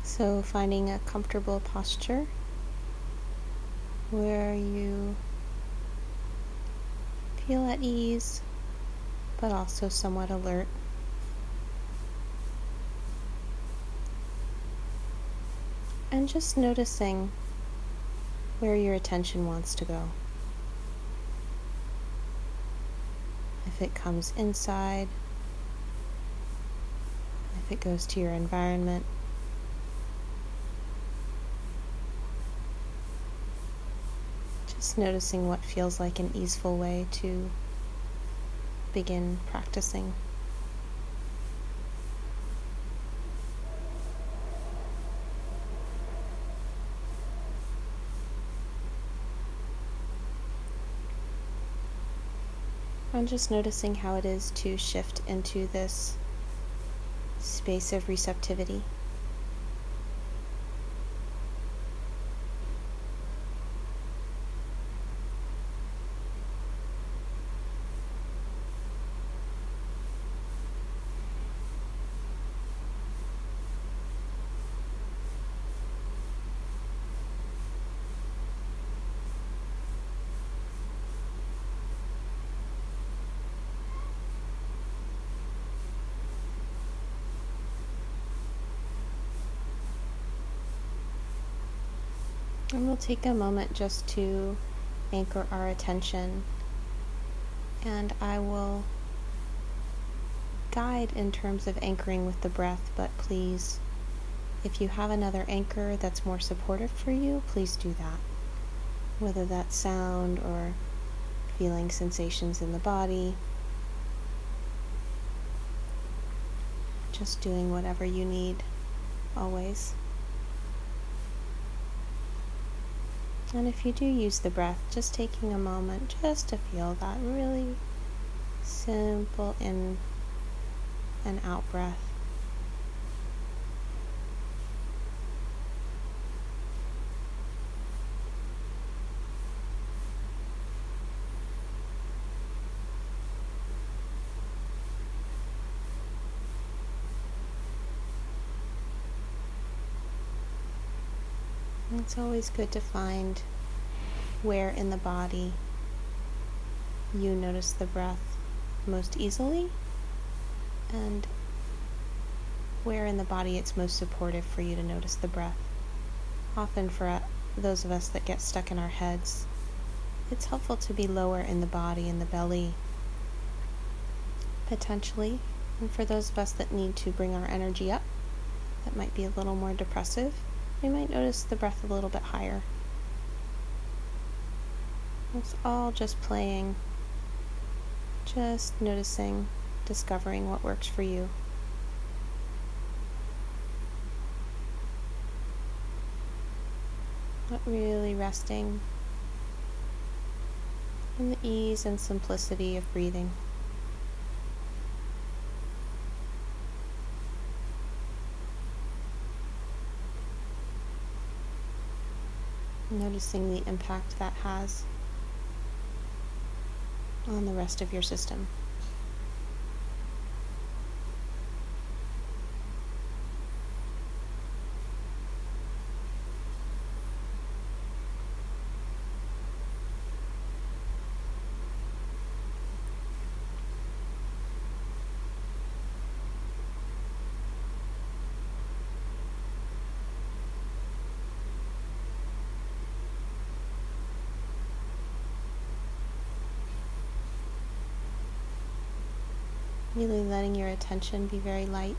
So finding a comfortable posture where you feel at ease, but also somewhat alert. And just noticing where your attention wants to go. If it comes inside, if it goes to your environment. Just noticing what feels like an easeful way to begin practicing. And just noticing how it is to shift into this space of receptivity. And we'll take a moment just to anchor our attention, and I will guide in terms of anchoring with the breath, but please, if you have another anchor that's more supportive for you, please do that. Whether that's sound or feeling sensations in the body, just doing whatever you need, always. And if you do use the breath, just taking a moment just to feel that really simple in and out breath. It's always good to find where in the body you notice the breath most easily, and where in the body it's most supportive for you to notice the breath. Often for those of us that get stuck in our heads, it's helpful to be lower in the body, in the belly, potentially. And for those of us that need to bring our energy up, that might be a little more depressive, we might notice the breath a little bit higher. It's all just playing, just noticing, discovering what works for you. But really resting in the ease and simplicity of breathing. Noticing the impact that has on the rest of your system. Really letting your attention be very light.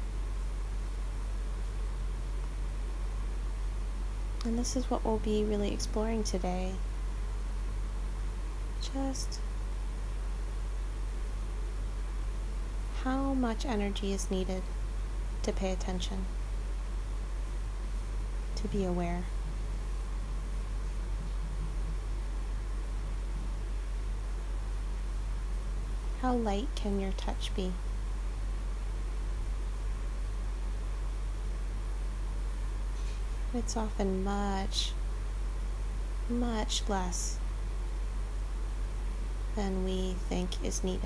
And this is what we'll be really exploring today. Just how much energy is needed to pay attention, to be aware. How light can your touch be? It's often much, much less than we think is needed.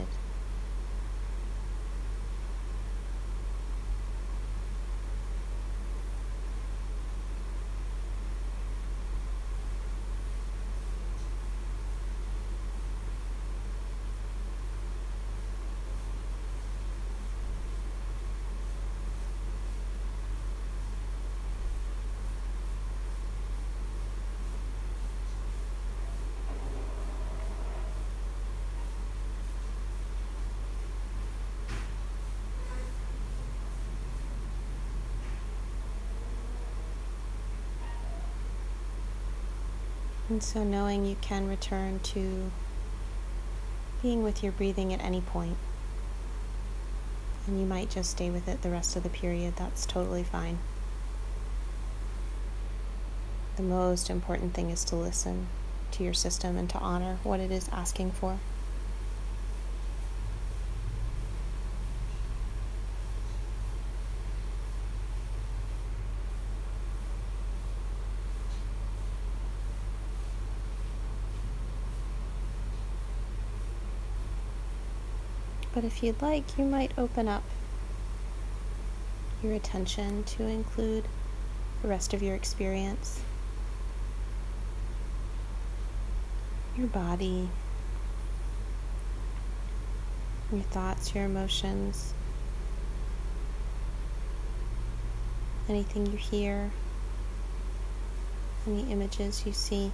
And so knowing you can return to being with your breathing at any point, and you might just stay with it the rest of the period, that's totally fine. The most important thing is to listen to your system and to honor what it is asking for. But if you'd like, you might open up your attention to include the rest of your experience. Your body, your thoughts, your emotions, anything you hear, any images you see.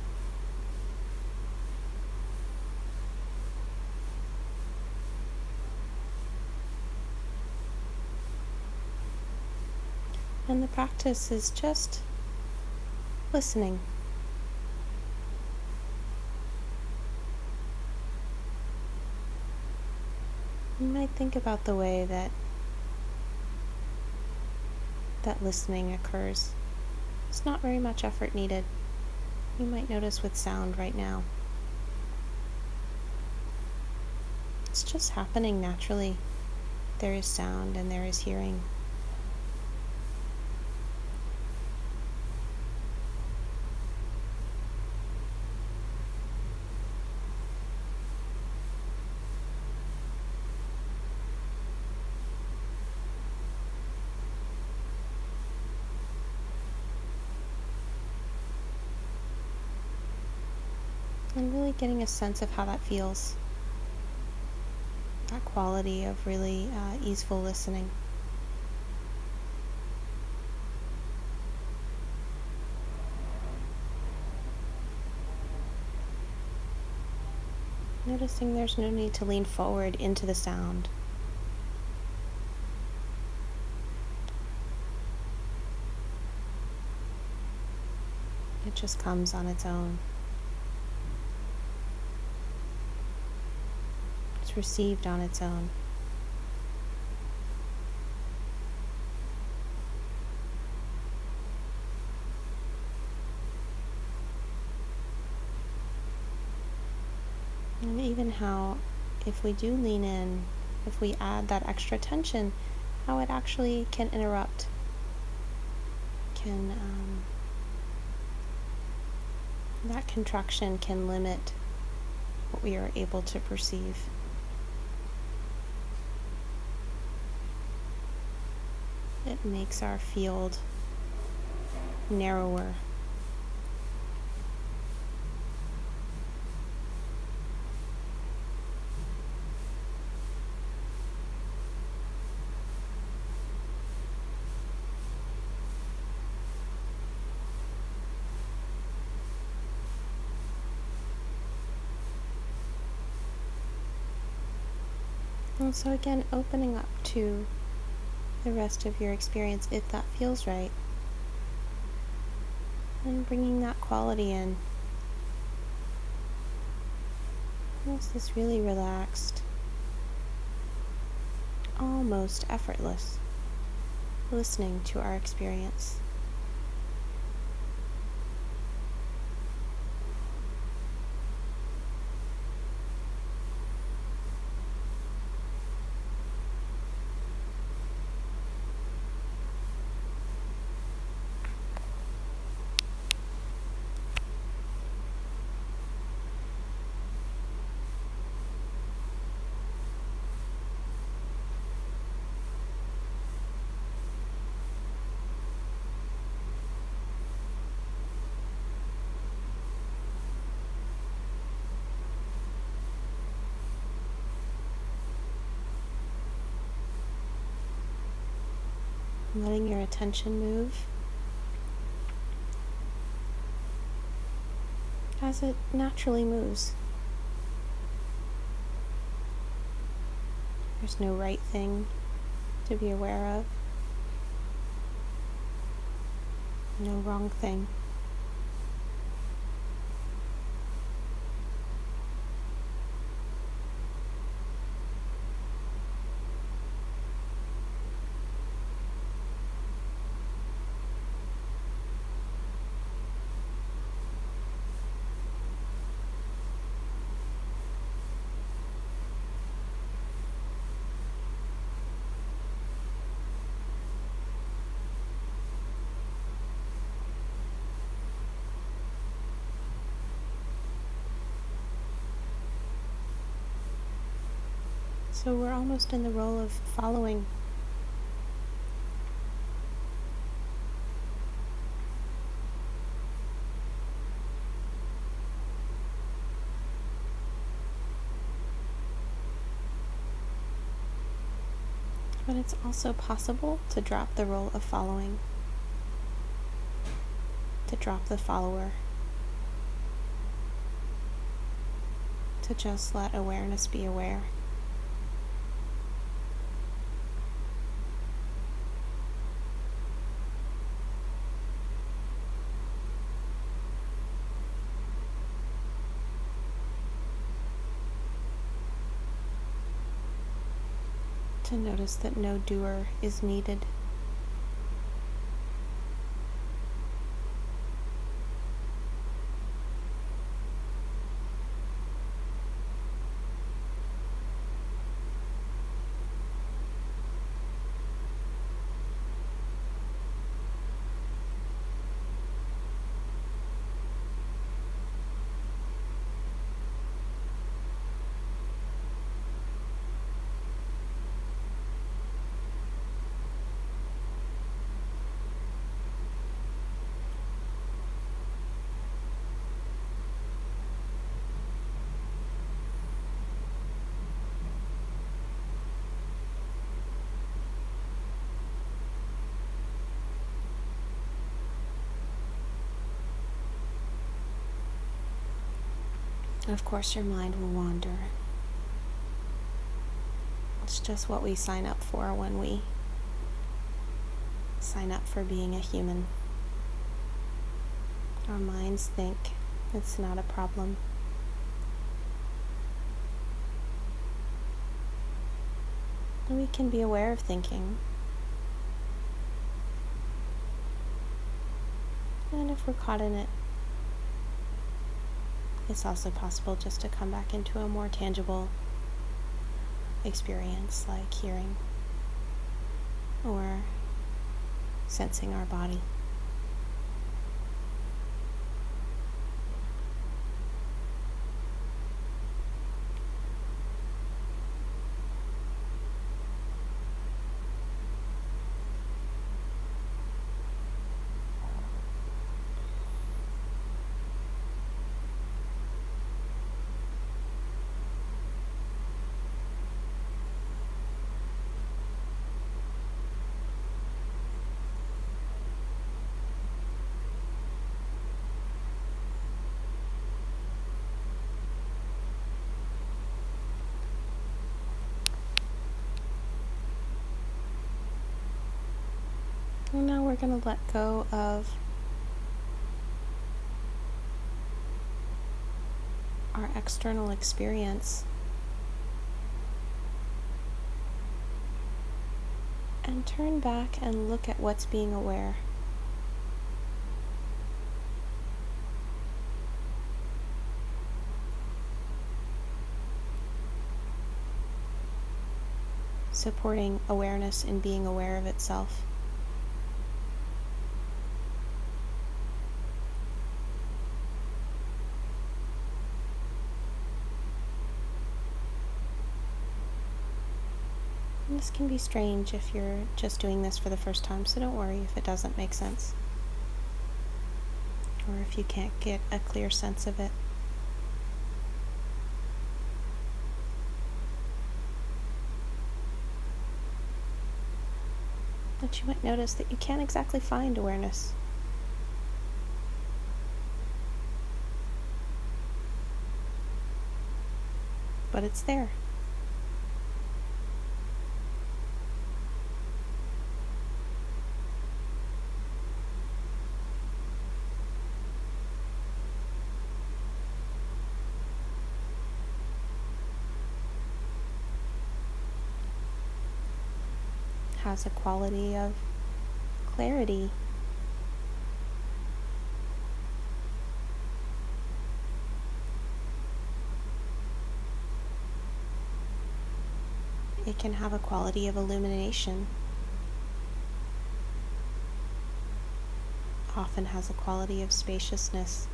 And the practice is just listening. You might think about the way that listening occurs. It's not very much effort needed. You might notice with sound right now. It's just happening naturally. There is sound and there is hearing. And really getting a sense of how that feels. That quality of really easeful listening. Noticing there's no need to lean forward into the sound. It just comes on its own. It's received on its own. And even how, if we do lean in, if we add that extra tension, how it actually can interrupt, that contraction can limit what we are able to perceive. It makes our field narrower. And so again, opening up to the rest of your experience if that feels right. And bringing that quality in. It's this really relaxed, almost effortless listening to our experience. Letting your attention move as it naturally moves. There's no right thing to be aware of, no wrong thing. So we're almost in the role of following. But it's also possible to drop the role of following, to drop the follower, to just let awareness be aware. To notice that no doer is needed. Of course, your mind will wander. It's just what we sign up for when we sign up for being a human. Our minds think it's not a problem. And we can be aware of thinking. And if we're caught in it, it's also possible just to come back into a more tangible experience, like hearing or sensing our body. And now we're going to let go of our external experience and turn back and look at what's being aware. Supporting awareness in being aware of itself. And this can be strange if you're just doing this for the first time, so don't worry if it doesn't make sense, or if you can't get a clear sense of it. But you might notice that you can't exactly find awareness. But it's there. Has a quality of clarity. It can have a quality of illumination. Often has a quality of spaciousness.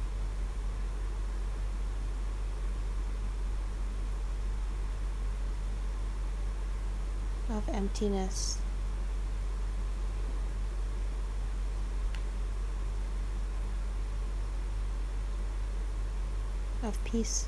emptiness, of peace.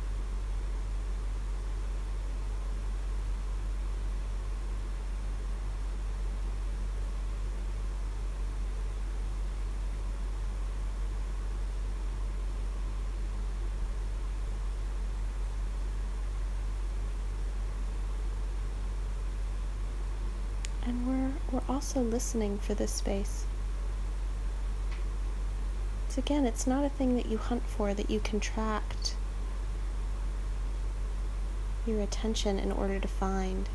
And we're also listening for this space. So again, it's not a thing that you hunt for, that you contract your attention in order to find.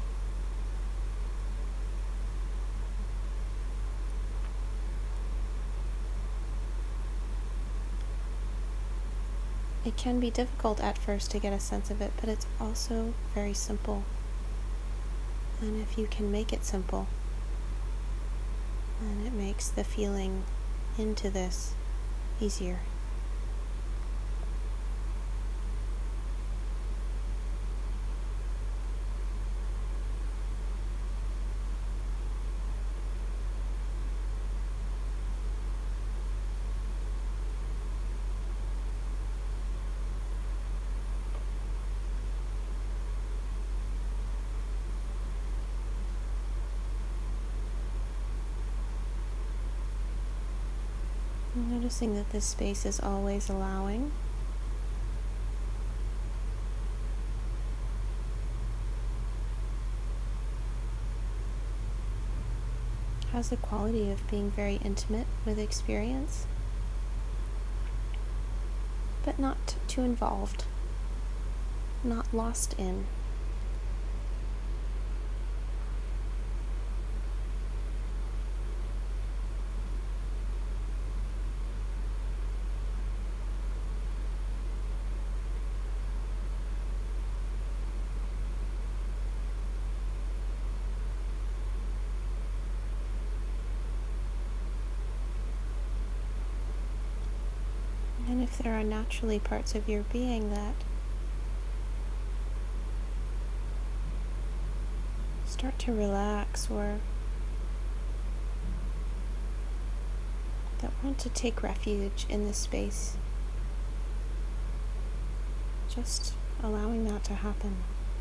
It can be difficult at first to get a sense of it, but it's also very simple. And if you can make it simple, then it makes the feeling into this easier. Noticing that this space is always allowing. Has the quality of being very intimate with experience, but not too involved, not lost in. And if there are naturally parts of your being that start to relax or that want to take refuge in this space, just allowing that to happen.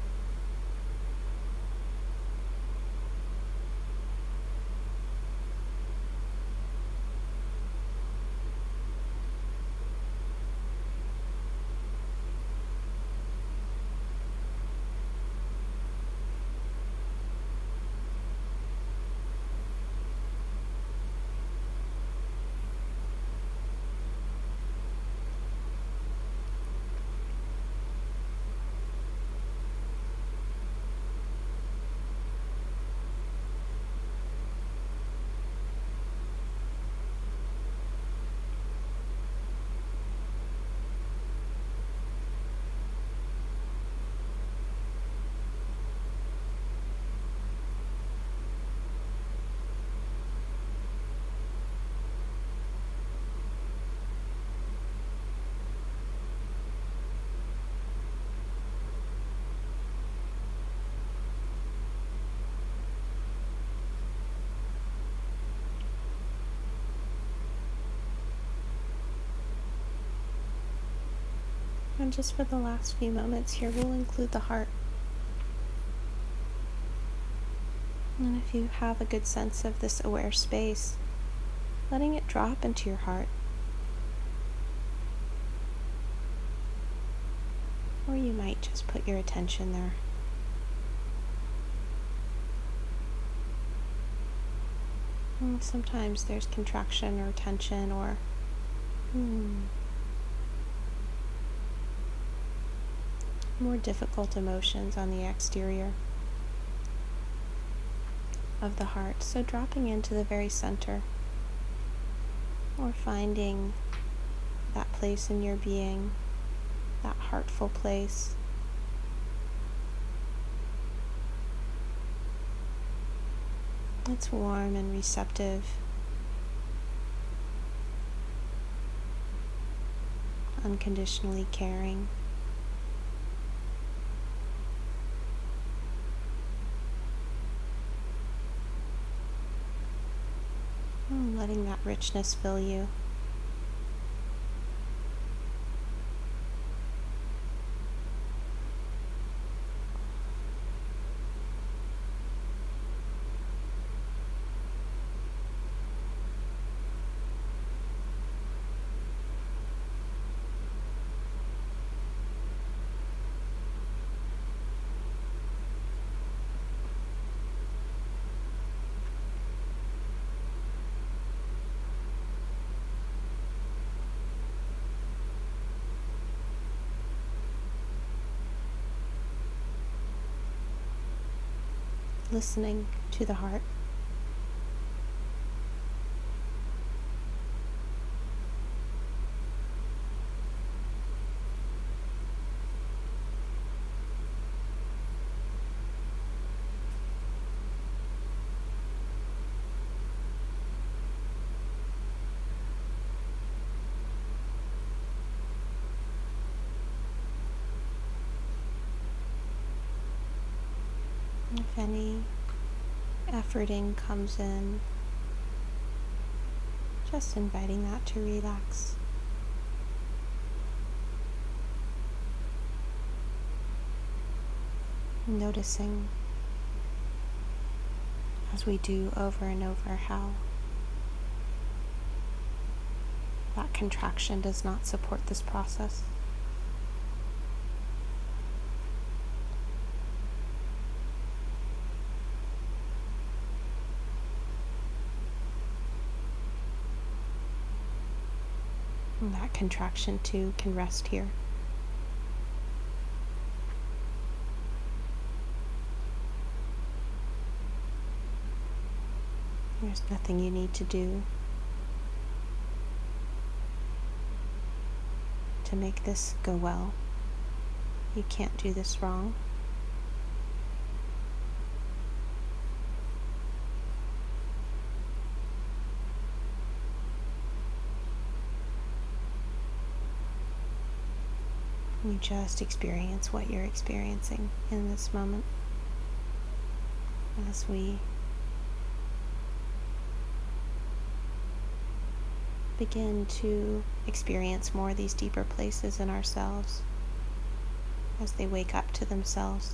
And just for the last few moments here, we'll include the heart. And if you have a good sense of this aware space, letting it drop into your heart. Or you might just put your attention there. And sometimes there's contraction or tension or more difficult emotions on the exterior of the heart. So dropping into the very center, or finding that place in your being, that heartful place. It's warm and receptive, unconditionally caring. letting that richness fill you. Listening to the heart. If any efforting comes in, just inviting that to relax. Noticing, as we do over and over, how that contraction does not support this process. And that contraction too can rest here. There's nothing you need to do to make this go well. You can't do this wrong. You just experience what you're experiencing in this moment as we begin to experience more of these deeper places in ourselves as they wake up to themselves.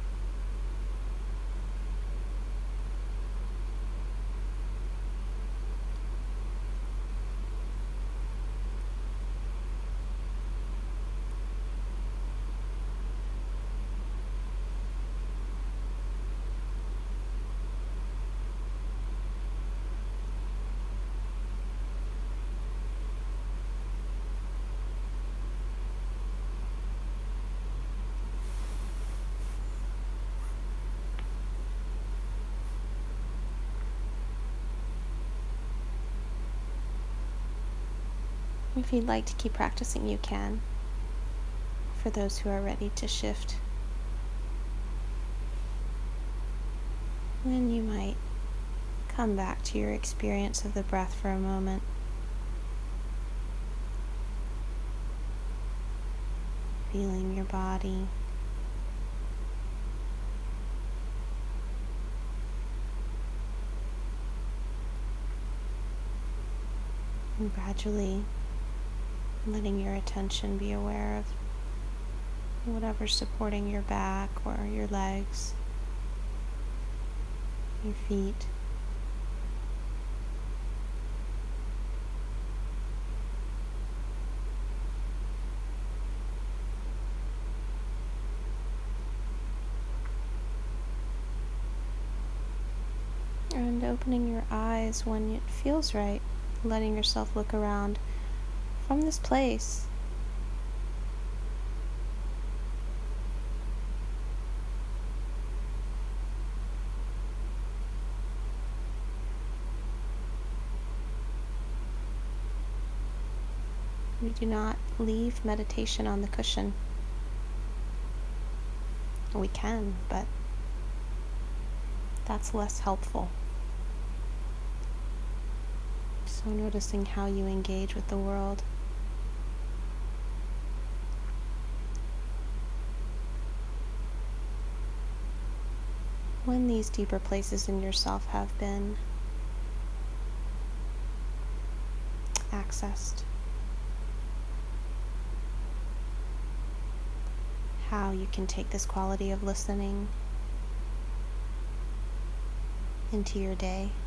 If you'd like to keep practicing, you can. For those who are ready to shift, then you might come back to your experience of the breath for a moment. Feeling your body. And gradually letting your attention be aware of whatever's supporting your back or your legs, your feet. And opening your eyes when it feels right, letting yourself look around from this place. We do not leave meditation on the cushion. We can, but that's less helpful. So noticing how you engage with the world. When these deeper places in yourself have been accessed, how you can take this quality of listening into your day.